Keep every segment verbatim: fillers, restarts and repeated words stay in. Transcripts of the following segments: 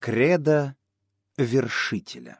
Кредо вершителя.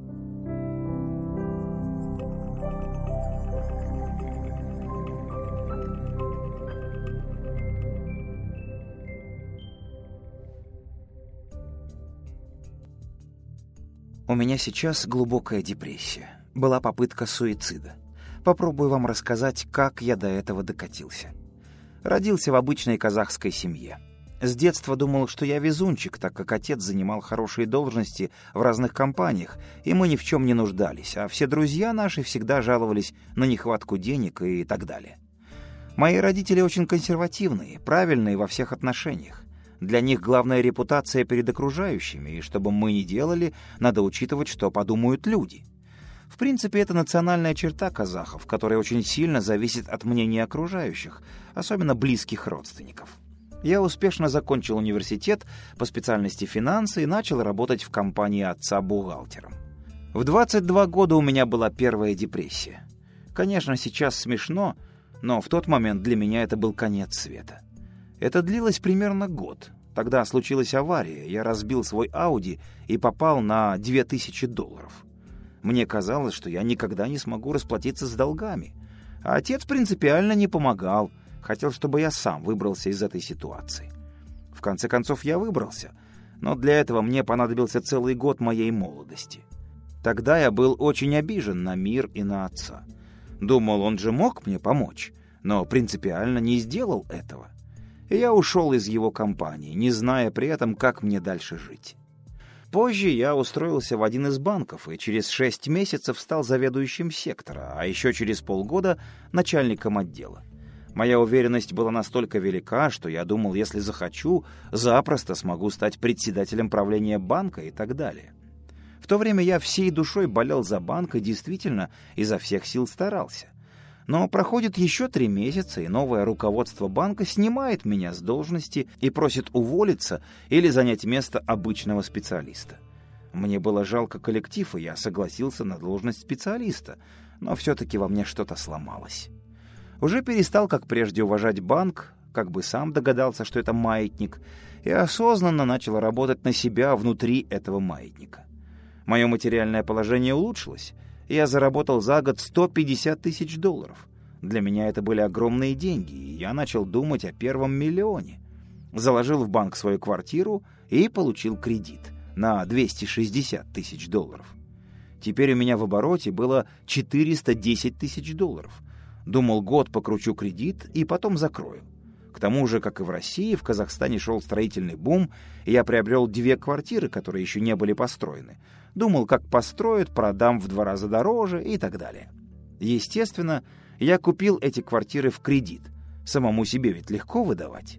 У меня сейчас глубокая депрессия. Была попытка суицида. Попробую вам рассказать, как я до этого докатился. Родился в обычной казахской семье. С детства думал, что я везунчик, так как отец занимал хорошие должности в разных компаниях, и мы ни в чем не нуждались, а все друзья наши всегда жаловались на нехватку денег и так далее. Мои родители очень консервативные, правильные во всех отношениях. Для них главная репутация перед окружающими, и что бы мы ни делали, надо учитывать, что подумают люди. В принципе, это национальная черта казахов, которая очень сильно зависит от мнения окружающих, особенно близких родственников. Я успешно закончил университет по специальности финансы и начал работать в компании отца бухгалтером. В двадцать два года у меня была первая депрессия. Конечно, сейчас смешно, но в тот момент для меня это был конец света. Это длилось примерно год. Тогда случилась авария, я разбил свой Ауди и попал на две тысячи долларов. Мне казалось, что я никогда не смогу расплатиться с долгами. А отец принципиально не помогал, хотел, чтобы я сам выбрался из этой ситуации. В конце концов, я выбрался, но для этого мне понадобился целый год моей молодости. Тогда я был очень обижен на мир и на отца. Думал, он же мог мне помочь, но принципиально не сделал этого. И я ушел из его компании, не зная при этом, как мне дальше жить. Позже я устроился в один из банков и через шесть месяцев стал заведующим сектора, а еще через полгода начальником отдела. Моя уверенность была настолько велика, что я думал, если захочу, запросто смогу стать председателем правления банка и так далее. В то время я всей душой болел за банк и действительно изо всех сил старался. Но проходит еще три месяца, и новое руководство банка снимает меня с должности и просит уволиться или занять место обычного специалиста. Мне было жалко коллектив, и я согласился на должность специалиста, но все-таки во мне что-то сломалось. Уже перестал, как прежде, уважать банк, как бы сам догадался, что это маятник, и осознанно начал работать на себя внутри этого маятника. Мое материальное положение улучшилось, и я заработал за год сто пятьдесят тысяч долларов. Для меня это были огромные деньги, и я начал думать о первом миллионе. Заложил в банк свою квартиру и получил кредит на двести шестьдесят тысяч долларов. Теперь у меня в обороте было четыреста десять тысяч долларов. Думал, год покручу кредит и потом закрою. К тому же, как и в России, в Казахстане шел строительный бум, и я приобрел две квартиры, которые еще не были построены. Думал, как построят, продам в два раза дороже и так далее. Естественно, я купил эти квартиры в кредит. Самому себе ведь легко выдавать.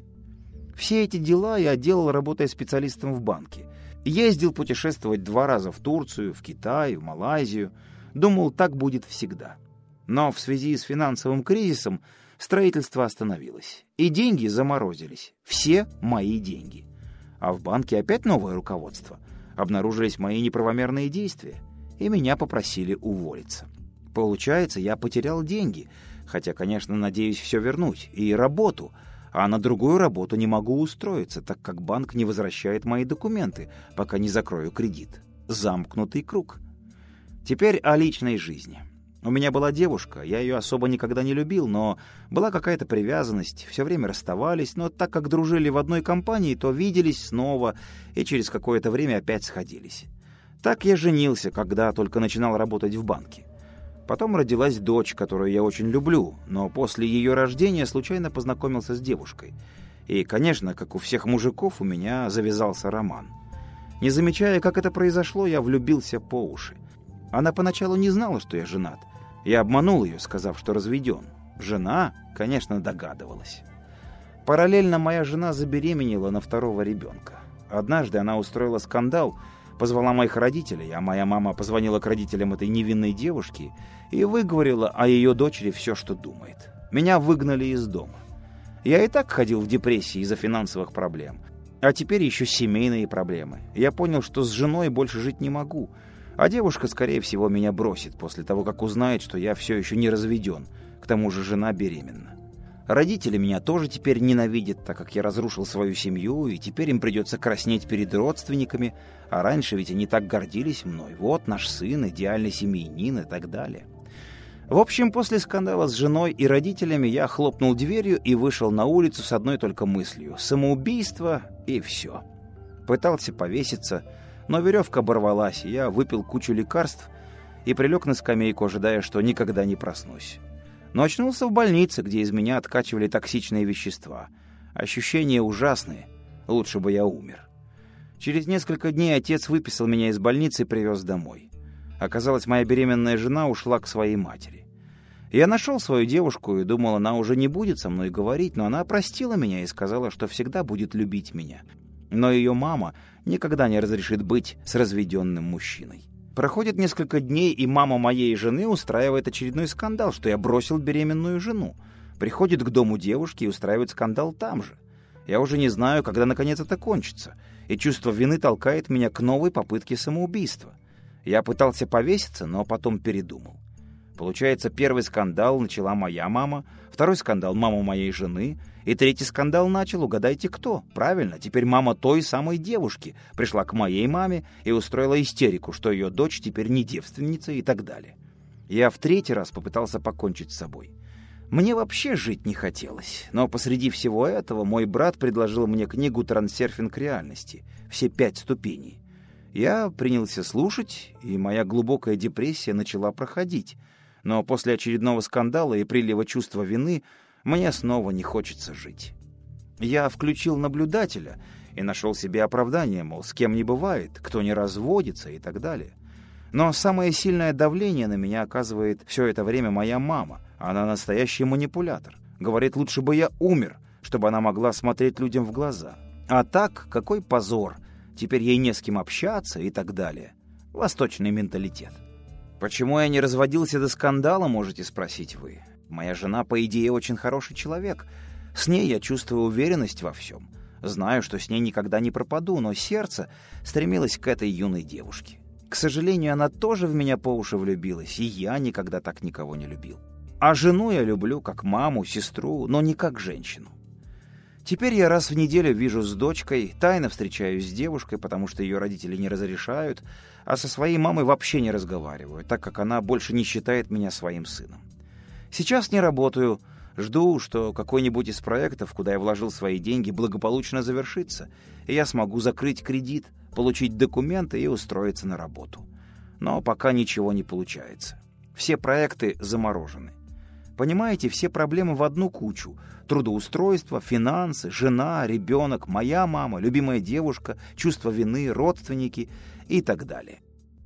Все эти дела я делал, работая специалистом в банке. Ездил путешествовать два раза в Турцию, в Китай, в Малайзию. Думал, так будет всегда. Но в связи с финансовым кризисом строительство остановилось, и деньги заморозились. Все мои деньги. А в банке опять новое руководство. Обнаружились мои неправомерные действия, и меня попросили уволиться. Получается, я потерял деньги, хотя, конечно, надеюсь все вернуть, и работу, а на другую работу не могу устроиться, так как банк не возвращает мои документы, пока не закрою кредит. Замкнутый круг. Теперь о личной жизни. У меня была девушка, я ее особо никогда не любил, но была какая-то привязанность, все время расставались, но так как дружили в одной компании, то виделись снова и через какое-то время опять сходились. Так я женился, когда только начинал работать в банке. Потом родилась дочь, которую я очень люблю, но после ее рождения случайно познакомился с девушкой. И, конечно, как у всех мужиков, у меня завязался роман. Не замечая, как это произошло, я влюбился по уши. Она поначалу не знала, что я женат. Я обманул ее, сказав, что разведен. Жена, конечно, догадывалась. Параллельно моя жена забеременела на второго ребенка. Однажды она устроила скандал, позвала моих родителей, а моя мама позвонила к родителям этой невинной девушки и выговорила о ее дочери все, что думает. Меня выгнали из дома. Я и так ходил в депрессии из-за финансовых проблем. А теперь еще семейные проблемы. Я понял, что с женой больше жить не могу. А девушка, скорее всего, меня бросит после того, как узнает, что я все еще не разведен. К тому же жена беременна. Родители меня тоже теперь ненавидят, так как я разрушил свою семью, и теперь им придется краснеть перед родственниками, а раньше ведь они так гордились мной. Вот наш сын, идеальный семьянин и так далее. В общем, после скандала с женой и родителями я хлопнул дверью и вышел на улицу с одной только мыслью — самоубийство, и все. Пытался повеситься, но веревка оборвалась, и я выпил кучу лекарств и прилег на скамейку, ожидая, что никогда не проснусь. Но очнулся в больнице, где из меня откачивали токсичные вещества. Ощущения ужасные, лучше бы я умер. Через несколько дней отец выписал меня из больницы и привез домой. Оказалось, моя беременная жена ушла к своей матери. Я нашел свою девушку и думал, она уже не будет со мной говорить, но она простила меня и сказала, что всегда будет любить меня. Но ее мама никогда не разрешит быть с разведенным мужчиной. Проходит несколько дней, и мама моей жены устраивает очередной скандал, что я бросил беременную жену. Приходит к дому девушки и устраивает скандал там же. Я уже не знаю, когда наконец это кончится, и чувство вины толкает меня к новой попытке самоубийства. Я пытался повеситься, но потом передумал. Получается, первый скандал начала моя мама, второй скандал — мама моей жены, и третий скандал начал, угадайте кто? Правильно, теперь мама той самой девушки пришла к моей маме и устроила истерику, что ее дочь теперь не девственница и так далее. Я в третий раз попытался покончить с собой. Мне вообще жить не хотелось, но посреди всего этого мой брат предложил мне книгу «Трансерфинг реальности. Все пять ступеней». Я принялся слушать, и моя глубокая депрессия начала проходить. Но после очередного скандала и прилива чувства вины мне снова не хочется жить. Я включил наблюдателя и нашел себе оправдание, мол, с кем не бывает, кто не разводится и так далее. Но самое сильное давление на меня оказывает все это время моя мама. Она настоящий манипулятор. Говорит, лучше бы я умер, чтобы она могла смотреть людям в глаза. А так, какой позор. Теперь ей не с кем общаться и так далее. Восточный менталитет. Почему я не разводился до скандала, можете спросить вы. Моя жена, по идее, очень хороший человек. С ней я чувствую уверенность во всем. Знаю, что с ней никогда не пропаду, но сердце стремилось к этой юной девушке. К сожалению, она тоже в меня по уши влюбилась, и я никогда так никого не любил. А жену я люблю как маму, сестру, но не как женщину. Теперь я раз в неделю вижу с дочкой, тайно встречаюсь с девушкой, потому что ее родители не разрешают, а со своей мамой вообще не разговариваю, так как она больше не считает меня своим сыном. Сейчас не работаю, жду, что какой-нибудь из проектов, куда я вложил свои деньги, благополучно завершится, и я смогу закрыть кредит, получить документы и устроиться на работу. Но пока ничего не получается. Все проекты заморожены. Понимаете, все проблемы в одну кучу. Трудоустройство, финансы, жена, ребенок, моя мама, любимая девушка, чувство вины, родственники и так далее.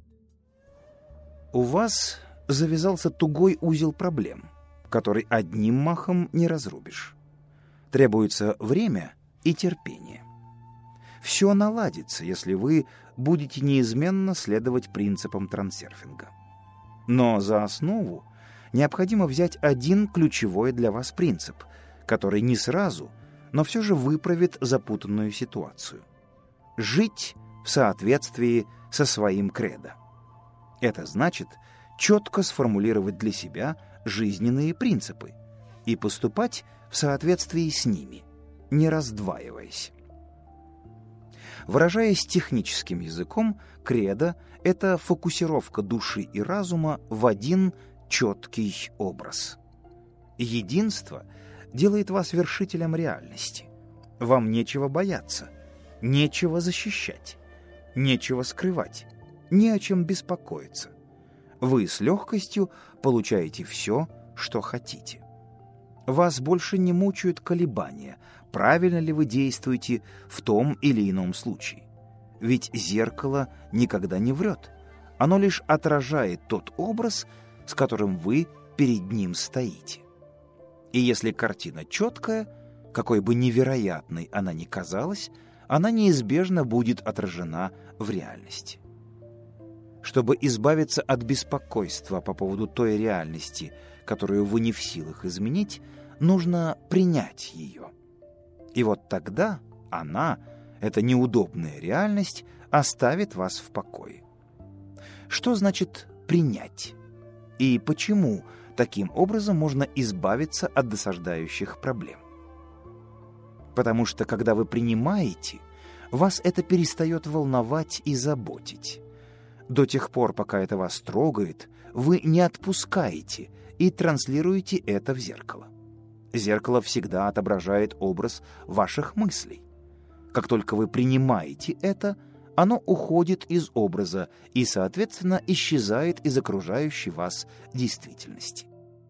У вас завязался тугой узел проблем, который одним махом не разрубишь. Требуется время и терпение. Все наладится, если вы будете неизменно следовать принципам трансерфинга. Но за основу необходимо взять один ключевой для вас принцип, который не сразу, но все же выправит запутанную ситуацию. Жить в соответствии со своим кредо. Это значит четко сформулировать для себя жизненные принципы и поступать в соответствии с ними, не раздваиваясь. Выражаясь техническим языком, кредо — это фокусировка души и разума в один четкий образ. Единство делает вас вершителем реальности. Вам нечего бояться, нечего защищать, нечего скрывать, не о чем беспокоиться. Вы с легкостью получаете все, что хотите. Вас больше не мучают колебания, правильно ли вы действуете в том или ином случае. Ведь зеркало никогда не врет. Оно лишь отражает тот образ, с которым вы перед ним стоите. И если картина четкая, какой бы невероятной она ни казалась, она неизбежно будет отражена в реальности. Чтобы избавиться от беспокойства по поводу той реальности, которую вы не в силах изменить, нужно принять ее. И вот тогда она, эта неудобная реальность, оставит вас в покое. Что значит принять? И почему Таким образом можно избавиться от досаждающих проблем. Потому что, когда вы принимаете, вас это перестает волновать и заботить. До тех пор, пока это вас трогает, вы не отпускаете и транслируете это в зеркало. Зеркало всегда отображает образ ваших мыслей. Как только вы принимаете это, оно уходит из образа и, соответственно, исчезает из окружающей вас действительности.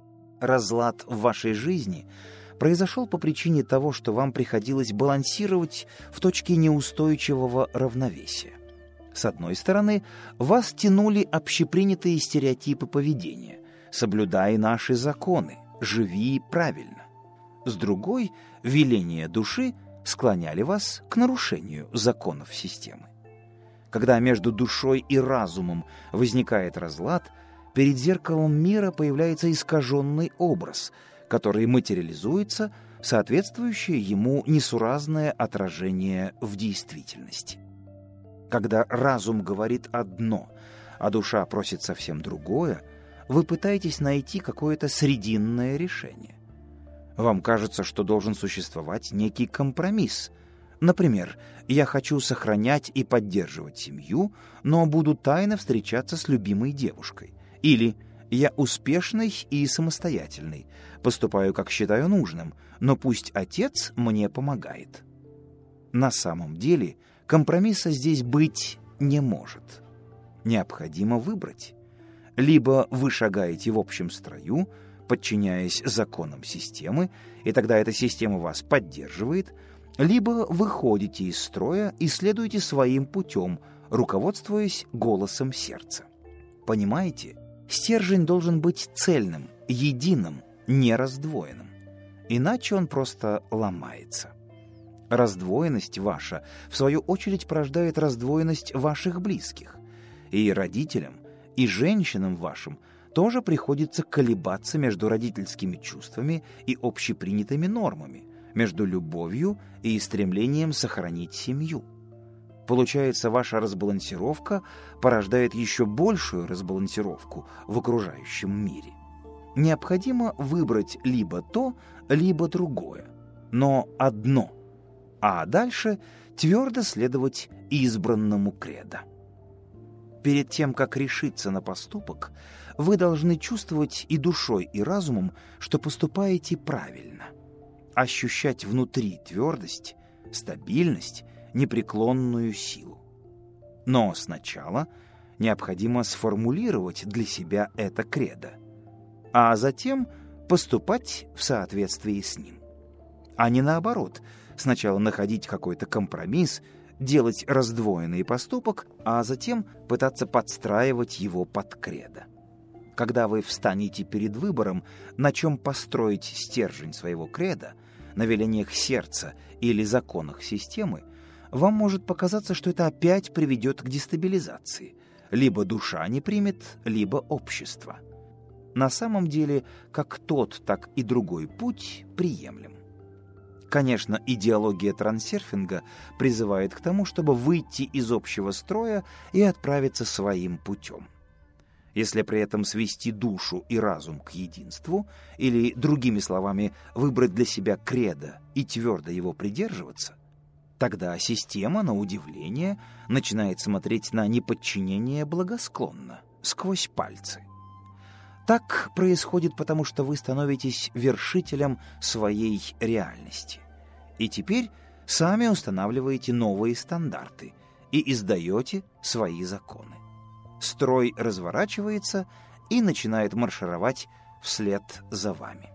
Разлад в вашей жизни произошел по причине того, что вам приходилось балансировать в точке неустойчивого равновесия. С одной стороны, вас тянули общепринятые стереотипы поведения: «Соблюдай наши законы, живи правильно». С другой, веления души склоняли вас к нарушению законов системы. Когда между душой и разумом возникает разлад, перед зеркалом мира появляется искаженный образ, который материализуется в соответствующее ему несуразное отражение в действительности. Когда разум говорит одно, а душа просит совсем другое, вы пытаетесь найти какое-то срединное решение. Вам кажется, что должен существовать некий компромисс. Например, я хочу сохранять и поддерживать семью, но буду тайно встречаться с любимой девушкой. Или я успешный и самостоятельный, поступаю, как считаю нужным, но пусть отец мне помогает. На самом деле компромисса здесь быть не может. Необходимо выбрать. Либо вы шагаете в общем строю, подчиняясь законам системы, и тогда эта система вас поддерживает, либо выходите из строя и следуете своим путем, руководствуясь голосом сердца. Понимаете? Стержень должен быть цельным, единым, не раздвоенным. Иначе он просто ломается. Раздвоенность ваша, в свою очередь, порождает раздвоенность ваших близких. И родителям, и женщинам вашим тоже приходится колебаться между родительскими чувствами и общепринятыми нормами, между любовью и стремлением сохранить семью. Получается, ваша разбалансировка порождает еще большую разбалансировку в окружающем мире. Необходимо выбрать либо то, либо другое, но одно, а дальше твердо следовать избранному кредо. Перед тем, как решиться на поступок, вы должны чувствовать и душой, и разумом, что поступаете правильно, ощущать внутри твердость, стабильность, непреклонную силу. Но сначала необходимо сформулировать для себя это кредо, а затем поступать в соответствии с ним. А не наоборот, сначала находить какой-то компромисс, делать раздвоенный поступок, а затем пытаться подстраивать его под кредо. Когда вы встанете перед выбором, на чем построить стержень своего кредо, на велениях сердца или законах системы, вам может показаться, что это опять приведет к дестабилизации. Либо душа не примет, либо общество. На самом деле, как тот, так и другой путь приемлем. Конечно, идеология трансерфинга призывает к тому, чтобы выйти из общего строя и отправиться своим путем. Если при этом свести душу и разум к единству, или, другими словами, выбрать для себя кредо и твердо его придерживаться, тогда система, на удивление, начинает смотреть на неподчинение благосклонно, сквозь пальцы. Так происходит потому, что вы становитесь вершителем своей реальности. И теперь сами устанавливаете новые стандарты и издаете свои законы. Строй разворачивается и начинает маршировать вслед за вами.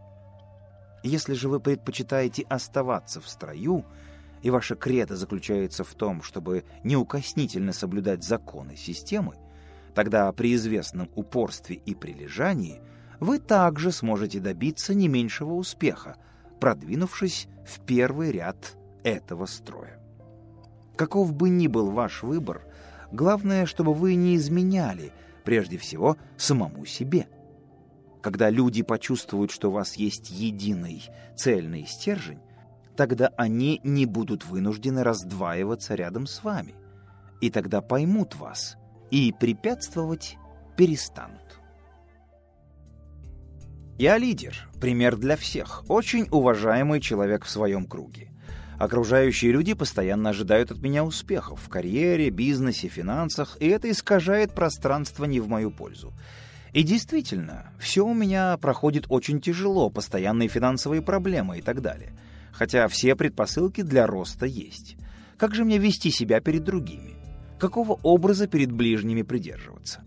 Если же вы предпочитаете оставаться в строю, и ваша кредо заключается в том, чтобы неукоснительно соблюдать законы системы, тогда при известном упорстве и прилежании вы также сможете добиться не меньшего успеха, продвинувшись в первый ряд этого строя. Каков бы ни был ваш выбор, главное, чтобы вы не изменяли, прежде всего, самому себе. Когда люди почувствуют, что у вас есть единый, цельный стержень, тогда они не будут вынуждены раздваиваться рядом с вами, и тогда поймут вас и препятствовать перестанут. Я лидер, пример для всех, очень уважаемый человек в своем круге. Окружающие люди постоянно ожидают от меня успехов в карьере, бизнесе, финансах, и это искажает пространство не в мою пользу. И действительно, все у меня проходит очень тяжело, постоянные финансовые проблемы и так далее. Хотя все предпосылки для роста есть. Как же мне вести себя перед другими? Какого образа перед ближними придерживаться?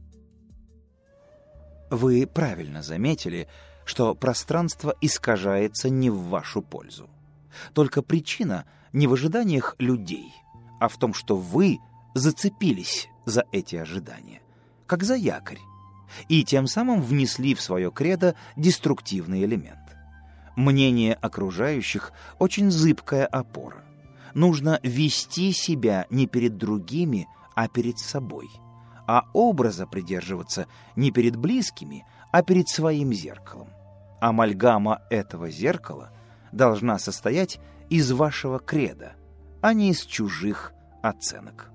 Вы правильно заметили, что пространство искажается не в вашу пользу. Только причина не в ожиданиях людей, а в том, что вы зацепились за эти ожидания, как за якорь, и тем самым внесли в свое кредо деструктивный элемент. Мнение окружающих – очень зыбкая опора. Нужно вести себя не перед другими, а перед собой, а образа придерживаться не перед близкими, а перед своим зеркалом. Амальгама этого зеркала должна состоять из вашего кредо, а не из чужих оценок.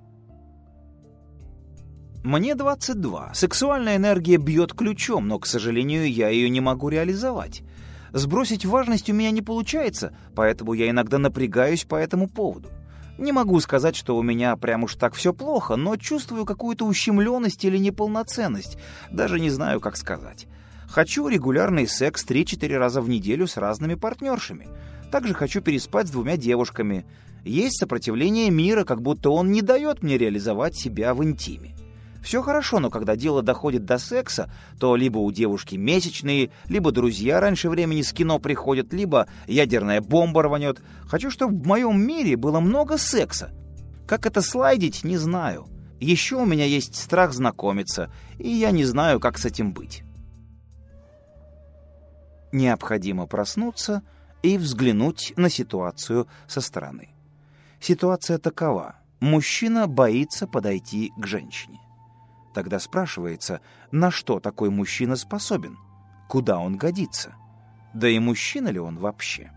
Мне двадцать два. Сексуальная энергия бьет ключом, но, к сожалению, я ее не могу реализовать. Сбросить важность у меня не получается, поэтому я иногда напрягаюсь по этому поводу. Не могу сказать, что у меня прям уж так все плохо, но чувствую какую-то ущемленность или неполноценность. Даже не знаю, как сказать. Хочу регулярный секс три-четыре раза в неделю с разными партнершами. Также хочу переспать с двумя девушками. Есть сопротивление мира, как будто он не дает мне реализовать себя в интиме. Все хорошо, но когда дело доходит до секса, то либо у девушки месячные, либо друзья раньше времени с кино приходят, либо ядерная бомба рванет. Хочу, чтобы в моем мире было много секса. Как это слайдить, не знаю. Еще у меня есть страх знакомиться, и я не знаю, как с этим быть. Необходимо проснуться и взглянуть на ситуацию со стороны. Ситуация такова. Мужчина боится подойти к женщине. Тогда спрашивается, на что такой мужчина способен? Куда он годится? Да и мужчина ли он вообще?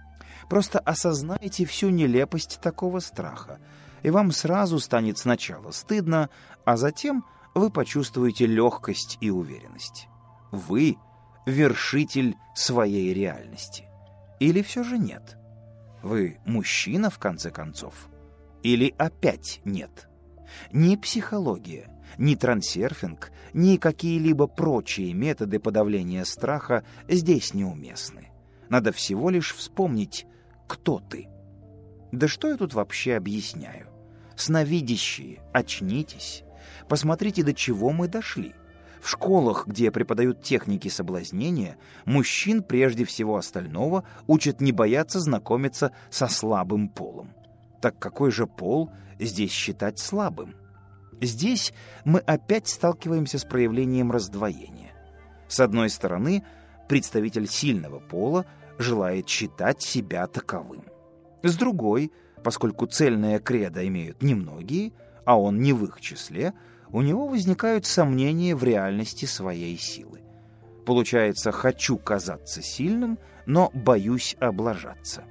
Просто осознайте всю нелепость такого страха, и вам сразу станет сначала стыдно, а затем вы почувствуете легкость и уверенность. Вы — вершитель своей реальности. Или все же нет? Вы мужчина, в конце концов? Или опять нет? Ни психология, ни трансерфинг, ни какие-либо прочие методы подавления страха здесь неуместны. Надо всего лишь вспомнить, кто ты. Да что я тут вообще объясняю? Сновидящие, очнитесь. Посмотрите, до чего мы дошли. В школах, где преподают техники соблазнения, мужчин прежде всего остального учат не бояться знакомиться со слабым полом. Так какой же пол здесь считать слабым? Здесь мы опять сталкиваемся с проявлением раздвоения. С одной стороны, представитель сильного пола желает считать себя таковым. С другой, поскольку цельное кредо имеют немногие, а он не в их числе, у него возникают сомнения в реальности своей силы. Получается, хочу казаться сильным, но боюсь облажаться.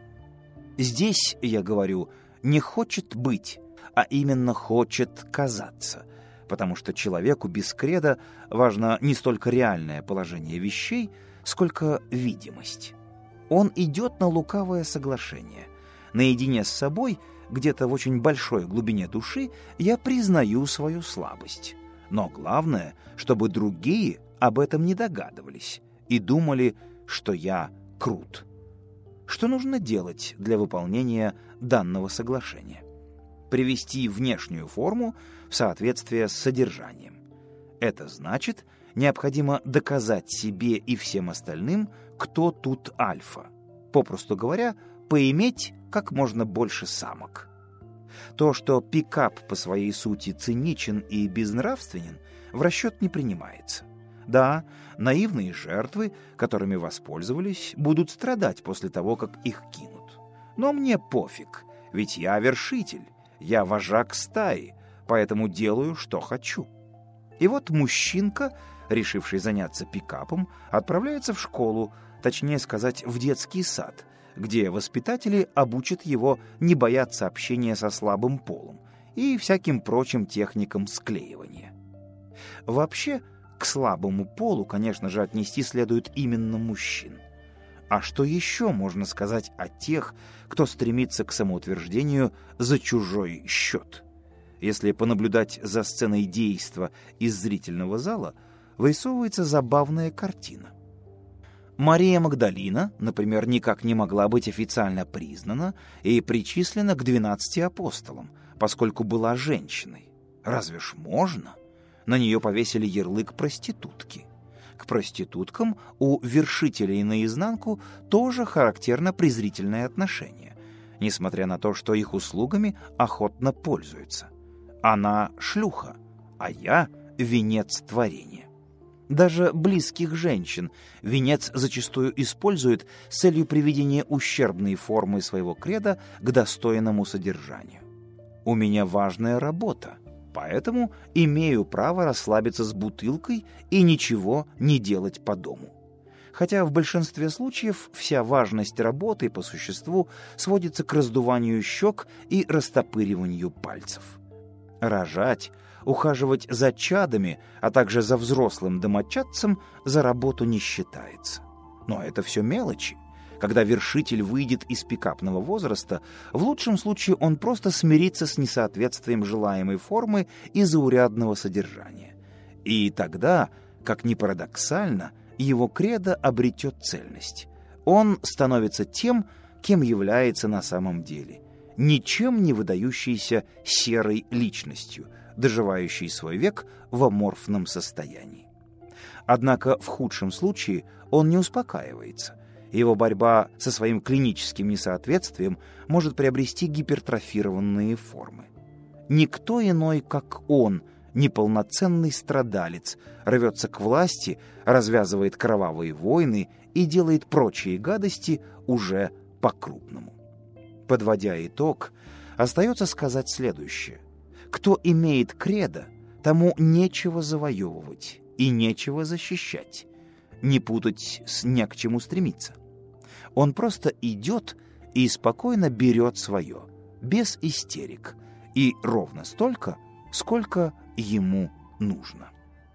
Здесь, я говорю, не хочет быть, а именно хочет казаться, потому что человеку без кредо важно не столько реальное положение вещей, сколько видимость. Он идет на лукавое соглашение. Наедине с собой, где-то в очень большой глубине души, я признаю свою слабость. Но главное, чтобы другие об этом не догадывались и думали, что я крут. Что нужно делать для выполнения данного соглашения? Привести внешнюю форму в соответствие с содержанием. Это значит, необходимо доказать себе и всем остальным, кто тут альфа. Попросту говоря, поиметь как можно больше самок. То, что пикап по своей сути циничен и безнравственен, в расчет не принимается. Да, наивные жертвы, которыми воспользовались, будут страдать после того, как их кинут. Но мне пофиг, ведь я вершитель, я вожак стаи, поэтому делаю, что хочу. И вот мужчинка, решивший заняться пикапом, отправляется в школу, точнее сказать, в детский сад, где воспитатели обучат его не бояться общения со слабым полом и всяким прочим техникам склеивания. Вообще, К слабому полу, конечно же, отнести следует именно мужчин. А что еще можно сказать о тех, кто стремится к самоутверждению за чужой счет? Если понаблюдать за сценой действа из зрительного зала, вырисовывается забавная картина. Мария Магдалина, например, никак не могла быть официально признана и причислена к двенадцати апостолам, поскольку была женщиной. Разве ж можно? На нее повесили ярлык проститутки. К проституткам у вершителей наизнанку тоже характерно презрительное отношение, несмотря на то, что их услугами охотно пользуются. Она шлюха, а я венец творения. Даже близких женщин венец зачастую использует с целью приведения ущербной формы своего кредо к достойному содержанию. У меня важная работа, поэтому имею право расслабиться с бутылкой и ничего не делать по дому. Хотя в большинстве случаев вся важность работы по существу сводится к раздуванию щек и растопыриванию пальцев. Рожать, ухаживать за чадами, а также за взрослым домочадцем за работу не считается. Но это все мелочи. Когда вершитель выйдет из пикапного возраста, в лучшем случае он просто смирится с несоответствием желаемой формы и заурядного содержания. И тогда, как ни парадоксально, его кредо обретет цельность. Он становится тем, кем является на самом деле – ничем не выдающейся серой личностью, доживающей свой век в аморфном состоянии. Однако в худшем случае он не успокаивается. Его борьба со своим клиническим несоответствием может приобрести гипертрофированные формы. Никто иной, как он, неполноценный страдалец, рвется к власти, развязывает кровавые войны и делает прочие гадости уже по-крупному. Подводя итог, остается сказать следующее. Кто имеет кредо, тому нечего завоевывать и нечего защищать. Не путать с «не к чему стремиться». Он просто идет и спокойно берет свое, без истерик, и ровно столько, сколько ему нужно.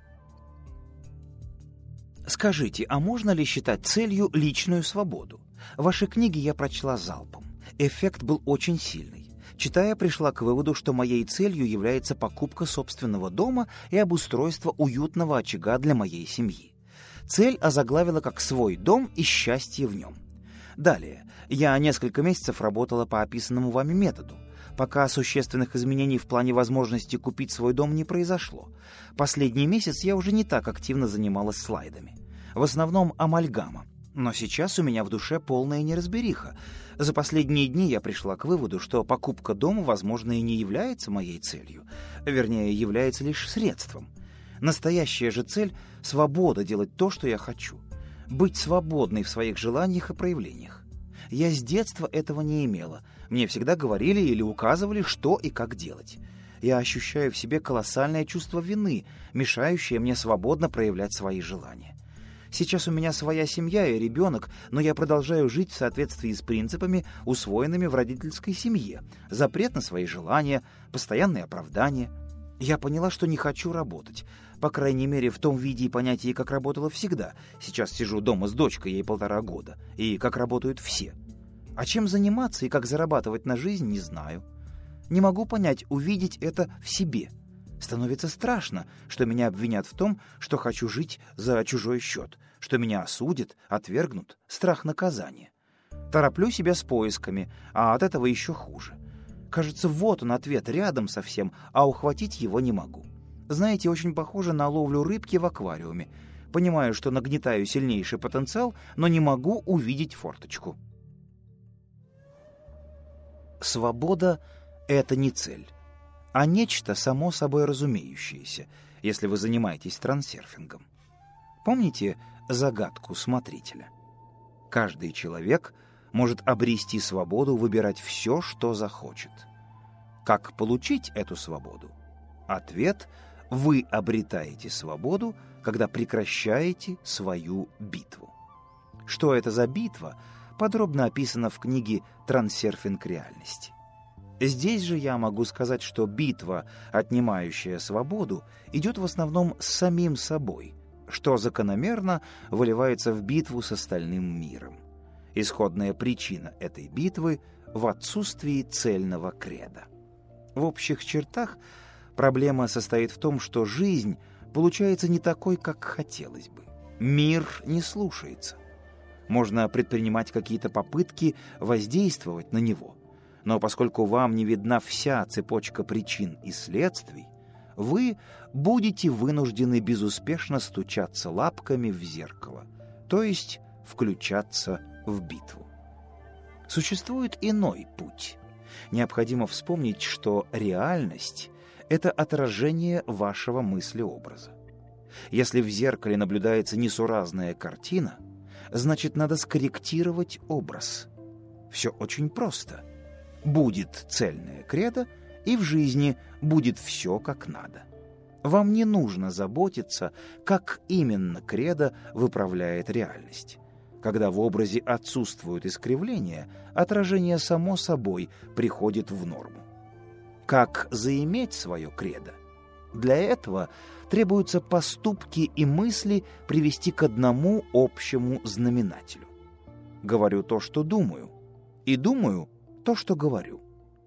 Скажите, а можно ли считать целью личную свободу? Ваши книги я прочла залпом. Эффект был очень сильный. Читая, пришла к выводу, что моей целью является покупка собственного дома и обустройство уютного очага для моей семьи. Цель озаглавила как «свой дом и счастье в нем». Далее, я несколько месяцев работала по описанному вами методу, пока существенных изменений в плане возможности купить свой дом не произошло. Последний месяц я уже не так активно занималась слайдами. В основном амальгама. Но сейчас у меня в душе полная неразбериха. За последние дни я пришла к выводу, что покупка дома, возможно, и не является моей целью. Вернее, является лишь средством. Настоящая же цель — свобода делать то, что я хочу. Быть свободной в своих желаниях и проявлениях. Я с детства этого не имела. Мне всегда говорили или указывали, что и как делать. Я ощущаю в себе колоссальное чувство вины, мешающее мне свободно проявлять свои желания. Сейчас у меня своя семья и ребенок, но я продолжаю жить в соответствии с принципами, усвоенными в родительской семье. Запрет на свои желания, постоянные оправдания. Я поняла, что не хочу работать. По крайней мере, в том виде и понятии, как работала всегда. Сейчас сижу дома с дочкой, ей полтора года. И как работают все. А чем заниматься и как зарабатывать на жизнь, не знаю. Не могу понять, увидеть это в себе. Становится страшно, что меня обвинят в том, что хочу жить за чужой счет, что меня осудят, отвергнут, страх наказания. Тороплю себя с поисками, а от этого еще хуже. Кажется, вот он ответ рядом совсем, а ухватить его не могу. Знаете, очень похоже на ловлю рыбки в аквариуме. Понимаю, что нагнетаю сильнейший потенциал, но не могу увидеть форточку. Свобода — это не цель, а нечто само собой разумеющееся, если вы занимаетесь трансерфингом. Помните загадку смотрителя? Каждый человек может обрести свободу выбирать все, что захочет. Как получить эту свободу? Ответ — вы обретаете свободу, когда прекращаете свою битву. Что это за битва, подробно описано в книге «Трансерфинг реальности». Здесь же я могу сказать, что битва, отнимающая свободу, идет в основном с самим собой, что закономерно выливается в битву с остальным миром. Исходная причина этой битвы в отсутствии цельного кредо. В общих чертах проблема состоит в том, что жизнь получается не такой, как хотелось бы. Мир не слушается. Можно предпринимать какие-то попытки воздействовать на него, но поскольку вам не видна вся цепочка причин и следствий, вы будете вынуждены безуспешно стучаться лапками в зеркало, то есть включаться в битву. Существует иной путь. Необходимо вспомнить, что реальность — это отражение вашего мыслеобраза. Если в зеркале наблюдается несуразная картина, значит, надо скорректировать образ. Все очень просто. Будет цельное кредо, и в жизни будет все как надо. Вам не нужно заботиться, как именно кредо выправляет реальность. Когда в образе отсутствуют искривления, отражение само собой приходит в норму. Как заиметь свое кредо? Для этого требуются поступки и мысли привести к одному общему знаменателю. Говорю то, что думаю, и думаю то, что говорю.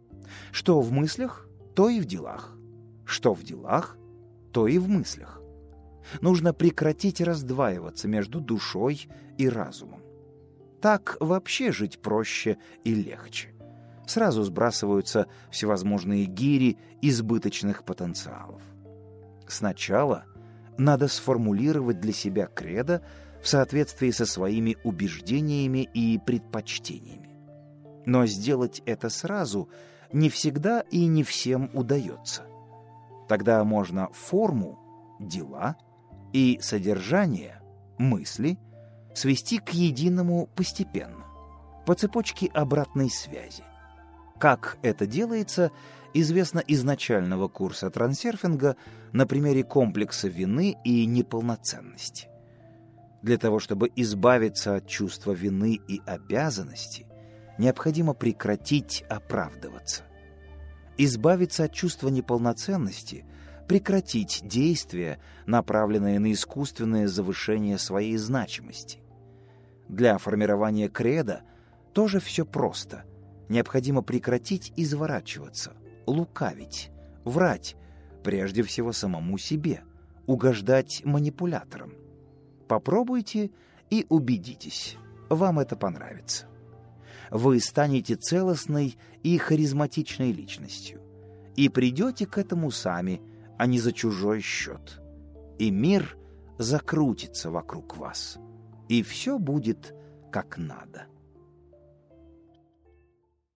Что в мыслях, то и в делах. Что в делах, то и в мыслях. Нужно прекратить раздваиваться между душой и разумом. Так вообще жить проще и легче. Сразу сбрасываются всевозможные гири избыточных потенциалов. Сначала надо сформулировать для себя кредо в соответствии со своими убеждениями и предпочтениями. Но сделать это сразу не всегда и не всем удается. Тогда можно форму, дела и содержание, мысли свести к единому постепенно, по цепочке обратной связи. Как это делается, известно из начального курса трансерфинга на примере комплекса вины и неполноценности. Для того, чтобы избавиться от чувства вины и обязанности, необходимо прекратить оправдываться. Избавиться от чувства неполноценности – прекратить действия, направленные на искусственное завышение своей значимости. Для формирования кредо тоже все просто. Необходимо прекратить изворачиваться, лукавить, врать, прежде всего самому себе, угождать манипуляторам. Попробуйте и убедитесь, вам это понравится. Вы станете целостной и харизматичной личностью и придете к этому сами, а не за чужой счет. И мир закрутится вокруг вас, и все будет как надо.